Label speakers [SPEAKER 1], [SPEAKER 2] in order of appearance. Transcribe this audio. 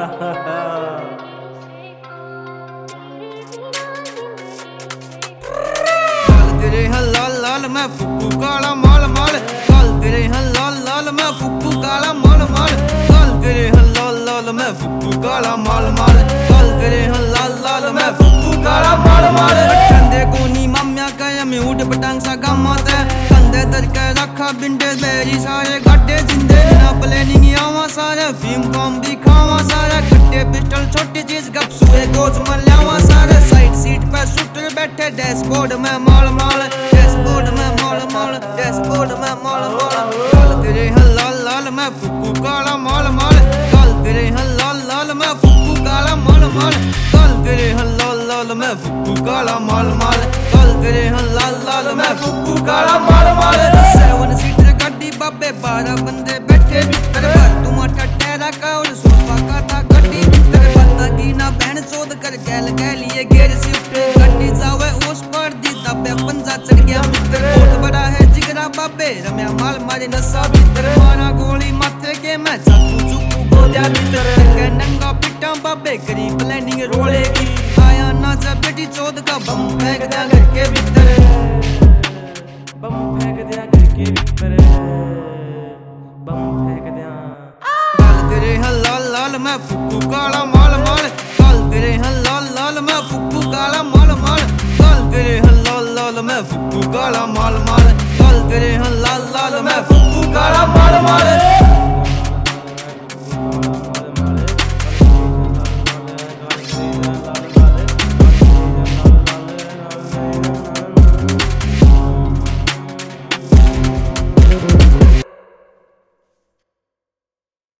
[SPEAKER 1] तेरे हैं लाल लाल मैं फुक्कू काला माल माल। काल तेरे हैं लाल लाल मैं फुक्कू काला माल माल। काल तेरे हैं लाल लाल मैं फुक्कू काला माल माल। काल तेरे हैं लाल लाल मैं फुक्कू काला माल माल। कंधे कोनी माम्या कया में उड़ पटांग सा गमात है। कंधे दर के रखा बिंडे बेरी सारे गड्ढे जिंदे ना प्लानिंग आवा सारे फीम कॉम दिखावा सारे खट्टे पिस्टल छोटी चीज गप सुए गोज मल्यावा सारे साइड सीट पे शूटर बैठे डैशबोर्ड में माल माल। डैशबोर्ड में माल माल। डैशबोर्ड में माल माल। काल तेरे हैं लाल लाल मैं फुक्कू काला माल माल। काल तेरे हैं लाल लाल मैं फुक्कू काला माल माल। काल तेरे हैं लाल लाल मैं फुक्कू काला माल माल। काल तेरे हैं लाल लाल मैं फुक्कू काला माल माल। 7 सीटर गाड़ी बाबे 12 बंदे बैठे भीतर पर तुम ठहरा का और सोफा का था गड्डी भीतर बंदा की ना बहन चोद कर गैल गैलिए गेर शिफ्ट गड्डी जावे उस पर दी दबे पंजा चढ़ गया मित्र बहुत बड़ा है जिगरा बाबे रम्या माल मारे नशा भीतर मारा गोली माथे के मैं चाकू चुकू गोलिया भीतर नंगा पिटा बाबे करी प्लानिंग रोले की आया ना जब बेटी चोद का बम फेंक दिया घर के भीतर। बम फेंक दिया घर के भीतर। बम फेंक दिया। काल तेरे हैं लाल लाल मैं फुक्कू काला माल माल। काल तेरे हैं लाल लाल मैं फुक्कू काला माल माल। काल तेरे हैं लाल लाल मैं फुक्कू काला माल माल। काल तेरे हैं लाल लाल मैं फुक्कू काला माल माल।